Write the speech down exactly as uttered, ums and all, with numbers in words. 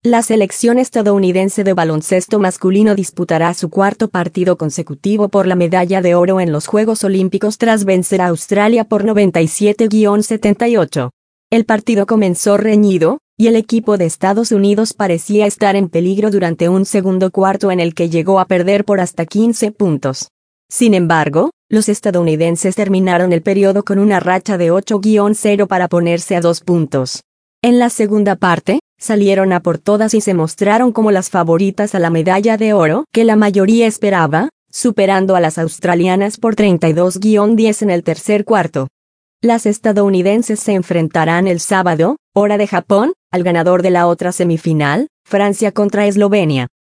La selección estadounidense de baloncesto masculino disputará su cuarto partido consecutivo por la medalla de oro en los Juegos Olímpicos tras vencer a Australia por noventa y siete a setenta y ocho. El partido comenzó reñido, y el equipo de Estados Unidos parecía estar en peligro durante un segundo cuarto en el que llegó a perder por hasta quince puntos. Sin embargo, los estadounidenses terminaron el periodo con una racha de ocho a cero para ponerse a dos puntos. En la segunda parte, salieron a por todas y se mostraron como las favoritas a la medalla de oro que la mayoría esperaba, superando a las australianas por treinta y dos a diez en el tercer cuarto. Las estadounidenses se enfrentarán el sábado, hora de Japón, al ganador de la otra semifinal, Francia contra Eslovenia.